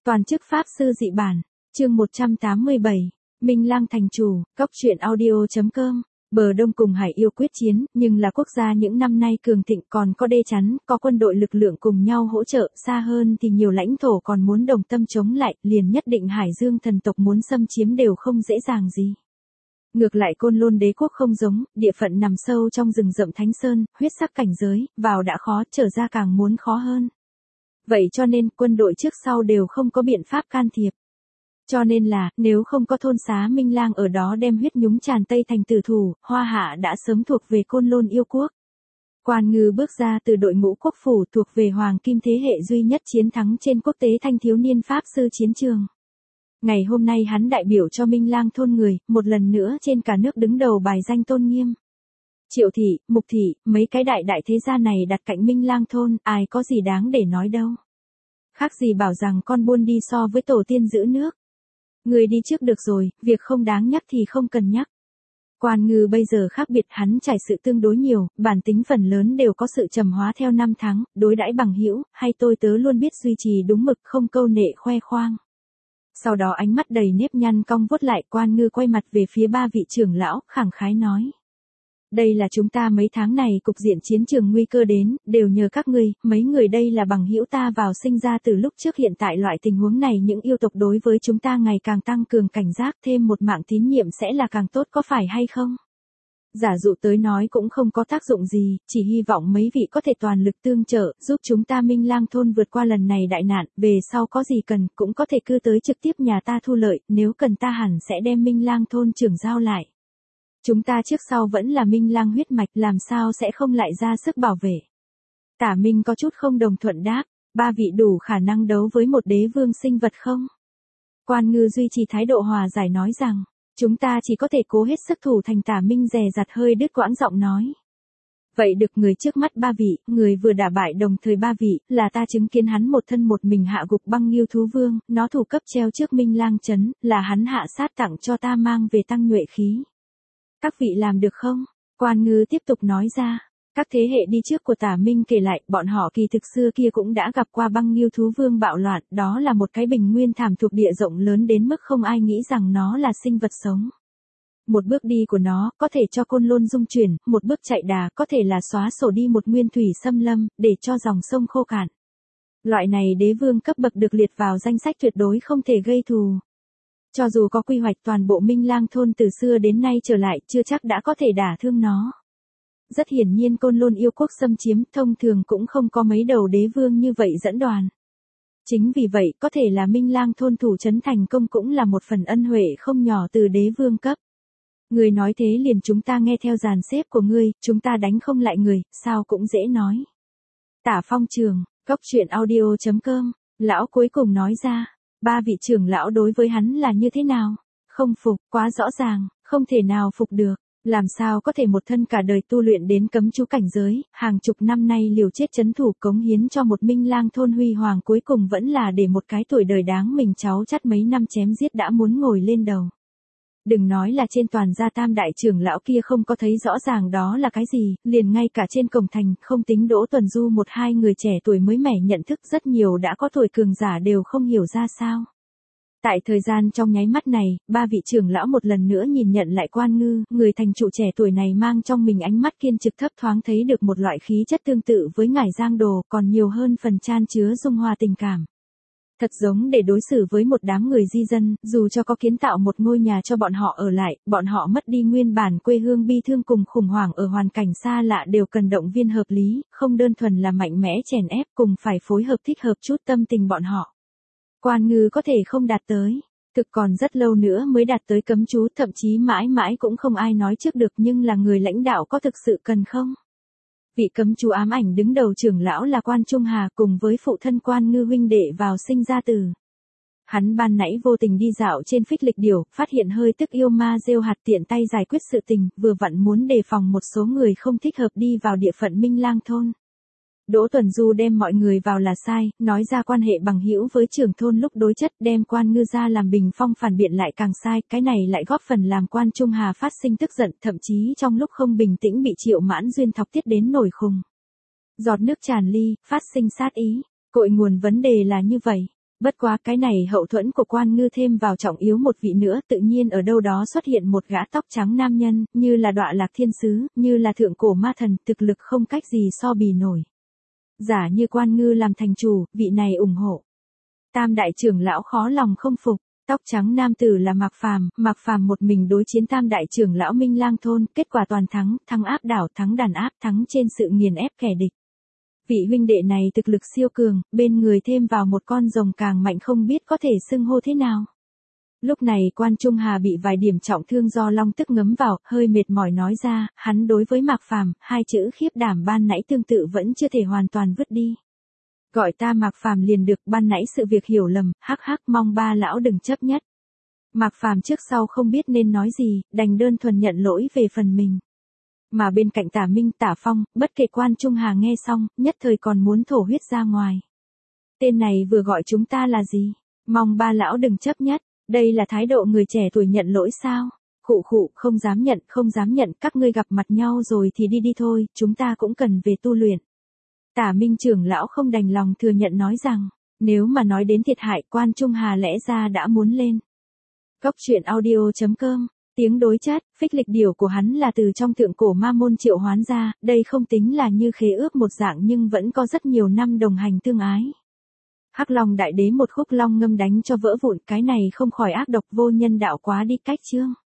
Toàn chức Pháp sư dị bản, chương 187, Minh Lang thành chủ, cóc truyện audio.com. Bờ Đông cùng Hải yêu quyết chiến, nhưng là quốc gia những năm nay cường thịnh, còn có đê chắn, có quân đội lực lượng cùng nhau hỗ trợ, xa hơn thì nhiều lãnh thổ còn muốn đồng tâm chống lại, liền nhất định Hải Dương thần tộc muốn xâm chiếm đều không dễ dàng gì. Ngược lại Côn Lôn đế quốc không giống, địa phận nằm sâu trong rừng rậm Thánh Sơn, huyết sắc cảnh giới, vào đã khó, trở ra càng muốn khó hơn. Vậy cho nên quân đội trước sau đều không có biện pháp can thiệp. Cho nên là, nếu không có thôn xá Minh Lang ở đó đem huyết nhúng tràn Tây thành tử thủ, Hoa Hạ đã sớm thuộc về Côn Lôn yêu quốc. Quan Ngư bước ra từ đội ngũ quốc phủ thuộc về Hoàng Kim thế hệ duy nhất chiến thắng trên quốc tế thanh thiếu niên Pháp sư chiến trường. Ngày hôm nay hắn đại biểu cho Minh Lang thôn người, một lần nữa trên cả nước đứng đầu bài danh tôn nghiêm. Triệu thị, Mục thị, mấy cái đại thế gia này đặt cạnh Minh Lang thôn, ai có gì đáng để nói đâu. Khác gì bảo rằng con buôn đi so với tổ tiên giữ nước. Người đi trước được rồi, việc không đáng nhắc thì không cần nhắc. Quan Ngư bây giờ khác biệt, hắn trải sự tương đối nhiều, bản tính phần lớn đều có sự trầm hóa theo năm tháng, đối đãi bằng hữu hay tôi tớ luôn biết duy trì đúng mực, không câu nệ khoe khoang. Sau đó ánh mắt đầy nếp nhăn cong vuốt lại, Quan Ngư quay mặt về phía ba vị trưởng lão, khẳng khái nói. Đây là chúng ta mấy tháng này cục diện chiến trường nguy cơ đến, đều nhờ các ngươi, mấy người đây là bằng hữu ta vào sinh ra từ lúc trước, hiện tại loại tình huống này những yêu tộc đối với chúng ta ngày càng tăng cường cảnh giác, thêm một mạng tín nhiệm sẽ là càng tốt, có phải hay không? Giả dụ tới nói cũng không có tác dụng gì, chỉ hy vọng mấy vị có thể toàn lực tương trợ, giúp chúng ta Minh Lang thôn vượt qua lần này đại nạn, về sau có gì cần, cũng có thể cư tới trực tiếp nhà ta thu lợi, nếu cần ta hẳn sẽ đem Minh Lang thôn trưởng giao lại. Chúng ta trước sau vẫn là Minh Lang huyết mạch, làm sao sẽ không lại ra sức bảo vệ. Tả Minh có chút không đồng thuận đáp, ba vị đủ khả năng đấu với một đế vương sinh vật không? Quan Ngư duy trì thái độ hòa giải nói rằng, chúng ta chỉ có thể cố hết sức thủ thành. Tả Minh dè dặt hơi đứt quãng giọng nói. Vậy được, người trước mắt ba vị, người vừa đả bại đồng thời ba vị, là ta chứng kiến hắn một thân một mình hạ gục băng Nghiêu thú vương, nó thủ cấp treo trước Minh Lang trấn, là hắn hạ sát tặng cho ta mang về tăng nhuệ khí. Các vị làm được không? Quan Ngư tiếp tục nói ra. Các thế hệ đi trước của Tả Minh kể lại, bọn họ kỳ thực xưa kia cũng đã gặp qua băng Nghiêu thú vương bạo loạn, đó là một cái bình nguyên thảm thuộc địa rộng lớn đến mức không ai nghĩ rằng nó là sinh vật sống. Một bước đi của nó, có thể cho Côn Lôn dung chuyển, một bước chạy đà, có thể là xóa sổ đi một nguyên thủy xâm lâm, để cho dòng sông khô cạn. Loại này đế vương cấp bậc được liệt vào danh sách tuyệt đối không thể gây thù. Cho dù có quy hoạch toàn bộ Minh Lang thôn từ xưa đến nay trở lại, chưa chắc đã có thể đả thương nó. Rất hiển nhiên Côn Lôn yêu quốc xâm chiếm, thông thường cũng không có mấy đầu đế vương như vậy dẫn đoàn. Chính vì vậy, có thể là Minh Lang thôn thủ trấn thành công cũng là một phần ân huệ không nhỏ từ đế vương cấp. Người nói thế liền chúng ta nghe theo dàn xếp của ngươi, chúng ta đánh không lại người, sao cũng dễ nói. Tả Phong Trường, cóc truyện audio.com, lão cuối cùng nói ra. Ba vị trưởng lão đối với hắn là như thế nào? Không phục, quá rõ ràng, không thể nào phục được. Làm sao có thể một thân cả đời tu luyện đến cấm chú cảnh giới, hàng chục năm nay liều chết trấn thủ cống hiến cho một Minh Lang thôn huy hoàng, cuối cùng vẫn là để một cái tuổi đời đáng mình cháu chắt mấy năm chém giết đã muốn ngồi lên đầu. Đừng nói là trên toàn gia tam đại trưởng lão kia không có thấy rõ ràng đó là cái gì, liền ngay cả trên cổng thành, không tính Đỗ Tuần Du một hai người trẻ tuổi mới mẻ nhận thức, rất nhiều đã có tuổi cường giả đều không hiểu ra sao. Tại thời gian trong nháy mắt này, ba vị trưởng lão một lần nữa nhìn nhận lại Quan Ngư, người thành trụ trẻ tuổi này mang trong mình ánh mắt kiên trực, thấp thoáng thấy được một loại khí chất tương tự với ngải Giang Đồ, còn nhiều hơn phần chan chứa dung hòa tình cảm. Thật giống để đối xử với một đám người di dân, dù cho có kiến tạo một ngôi nhà cho bọn họ ở lại, bọn họ mất đi nguyên bản quê hương bi thương cùng khủng hoảng ở hoàn cảnh xa lạ đều cần động viên hợp lý, không đơn thuần là mạnh mẽ chèn ép, cùng phải phối hợp thích hợp chút tâm tình bọn họ. Quan Ngư có thể không đạt tới, thực còn rất lâu nữa mới đạt tới cấm chú, thậm chí mãi mãi cũng không ai nói trước được, nhưng là người lãnh đạo có thực sự cần không? Vị cấm chú ám ảnh đứng đầu trưởng lão là Quan Trung Hà, cùng với phụ thân Quan Ngư huynh đệ vào sinh ra tử. Hắn ban nãy vô tình đi dạo trên phích lịch điểu, phát hiện hơi tức yêu ma rêu hạt, tiện tay giải quyết sự tình, vừa vặn muốn đề phòng một số người không thích hợp đi vào địa phận Minh Lang thôn. Đỗ Tuần Du đem mọi người vào là sai, nói ra quan hệ bằng hữu với trưởng thôn lúc đối chất, đem Quan Ngư ra làm bình phong phản biện lại càng sai, cái này lại góp phần làm Quan Trung Hà phát sinh tức giận, thậm chí trong lúc không bình tĩnh bị Triệu Mãn Duyên thọc tiết đến nổi khùng. Giọt nước tràn ly, phát sinh sát ý, cội nguồn vấn đề là như vậy. Bất quá cái này hậu thuẫn của Quan Ngư thêm vào trọng yếu một vị nữa, tự nhiên ở đâu đó xuất hiện một gã tóc trắng nam nhân, như là Đọa Lạc Thiên Sứ, như là thượng cổ ma thần, thực lực không cách gì so bì nổi. Giả như Quan Ngư làm thành chủ, vị này ủng hộ. Tam đại trưởng lão khó lòng không phục. Tóc trắng nam tử là Mạc Phàm một mình đối chiến tam đại trưởng lão Minh Lang thôn, kết quả toàn thắng, thắng áp đảo, thắng đàn áp, thắng trên sự nghiền ép kẻ địch. Vị huynh đệ này thực lực siêu cường, bên người thêm vào một con rồng càng mạnh không biết có thể xưng hô thế nào. Lúc này Quan Trung Hà bị vài điểm trọng thương do long tức ngấm vào, hơi mệt mỏi nói ra, hắn đối với Mạc Phàm, hai chữ khiếp đảm ban nãy tương tự vẫn chưa thể hoàn toàn vứt đi. Gọi ta Mạc Phàm liền được, ban nãy sự việc hiểu lầm, hắc hắc, mong ba lão đừng chấp nhất. Mạc Phàm trước sau không biết nên nói gì, đành đơn thuần nhận lỗi về phần mình. Mà bên cạnh Tả Minh, Tả Phong, bất kể Quan Trung Hà nghe xong, nhất thời còn muốn thổ huyết ra ngoài. Tên này vừa gọi chúng ta là gì? Mong ba lão đừng chấp nhất, đây là thái độ người trẻ tuổi nhận lỗi sao? Khụ khụ, không dám nhận, các ngươi gặp mặt nhau rồi thì đi thôi, chúng ta cũng cần về tu luyện. Tả Minh trưởng lão không đành lòng thừa nhận nói rằng, nếu mà nói đến thiệt hại, Quan Trung Hà lẽ ra đã muốn lên. Cốc truyện audio.com, tiếng đối chất, phích lịch điểu của hắn là từ trong thượng cổ ma môn triệu hoán ra, đây không tính là như khế ước một dạng nhưng vẫn có rất nhiều năm đồng hành tương ái. Hắc Long đại đế một khúc long ngâm đánh cho vỡ vụn, cái này không khỏi ác độc vô nhân đạo quá đi cách chương.